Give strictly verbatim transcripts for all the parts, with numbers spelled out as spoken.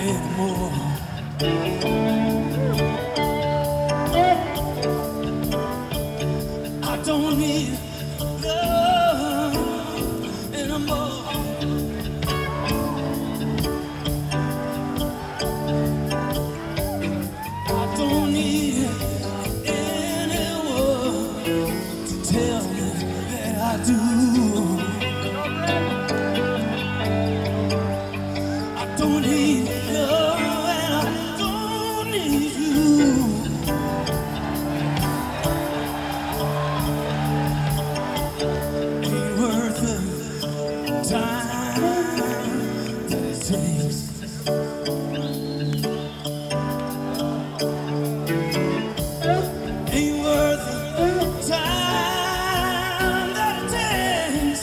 anymore. I don't need love anymore. I don't need anyone to tell me that I do. I don't need love and I don't need you. Ain't worth the time that it takes. Ain't worth the time that it takes.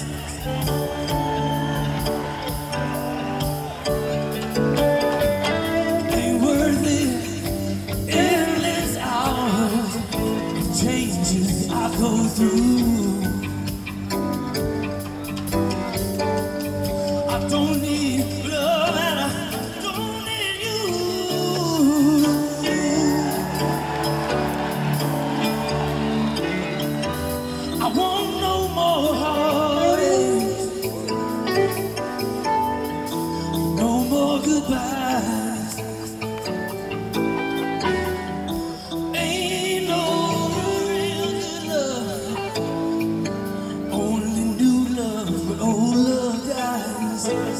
Ain't worth the endless hours, the changes I go through. I don't need love and I don't need you. I want no more heartaches, no more goodbyes. Ain't no real good love, only new love, but old love dies.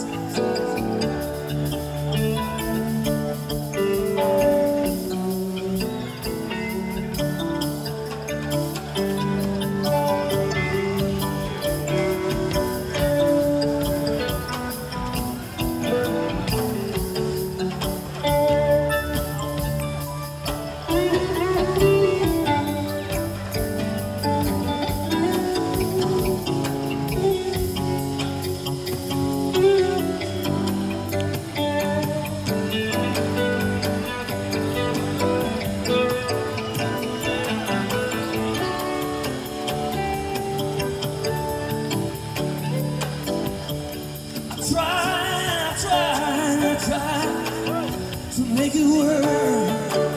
Try, I try, I try to make it work.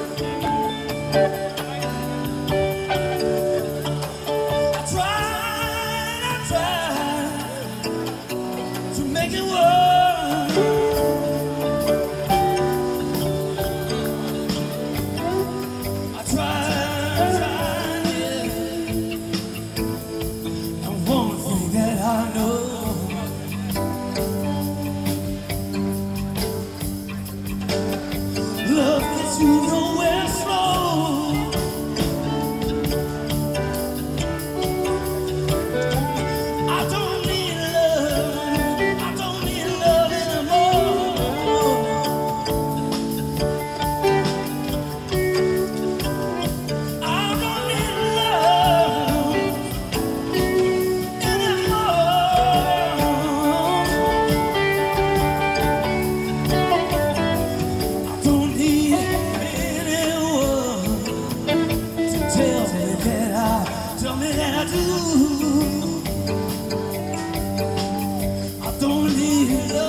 I try, I try to make it work. I try, I try, yeah. And one thing that I know, love gets you nowhere slow. I don't need love, I don't need love anymore. I don't need love anymore. I don't need anyone to tell me that I, tell me that I do. I don't need love.